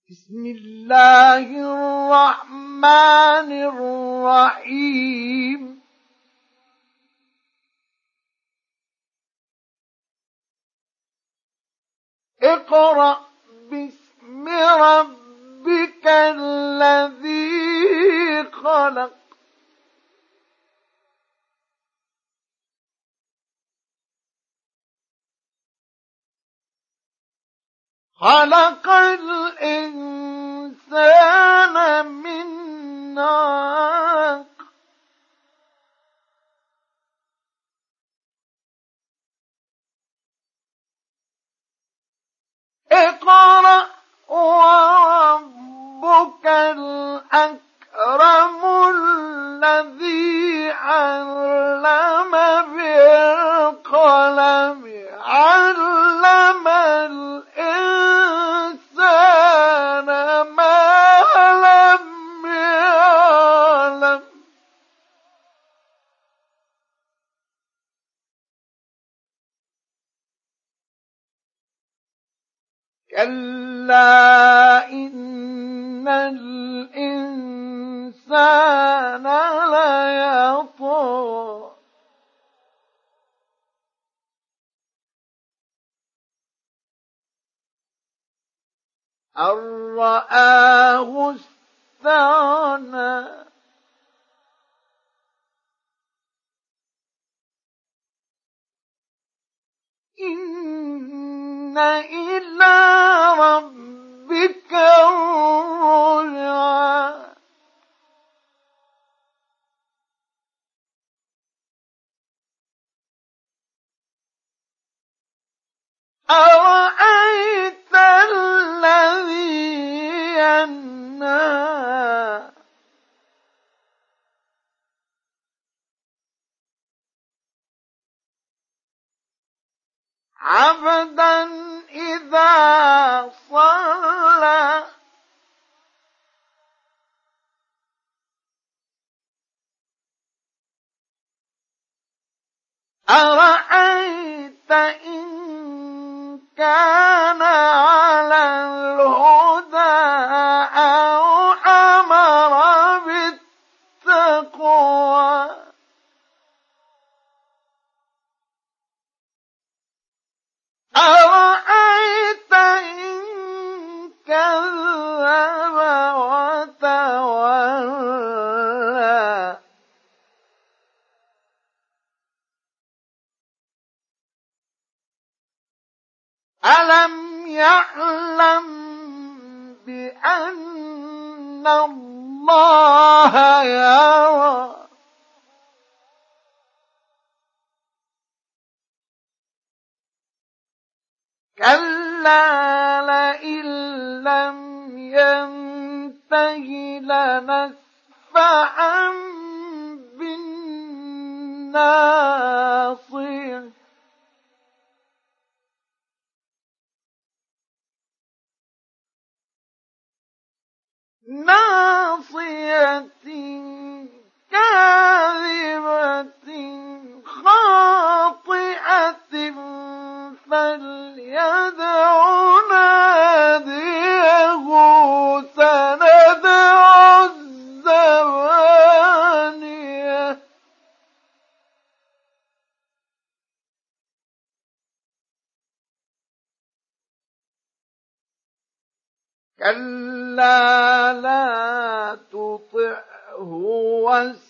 بسم الله الرحمن الرحيم اقرأ باسم ربك الذي خلق خلق الإنسان من علق اقرأ وربك الأكرم الذي علم بالقلم علم الإنسان ما لم يعلم كلا إن الإنسان ليطغى أن رآه استغنى إن إلى ربك الرجعى أرأيت الذي ينهى عبدا إذا صلى أرأيت إن كان على الهدى أو أمر بالتقوى أرأيت إن كذب وتولى ألم يعلم بأن الله يرى كلا لئن لم ينته لنسفعا بالناصية ناصية كاذبة خاطئة فليدع ناديه سندع الزبانية كلا لا تطعه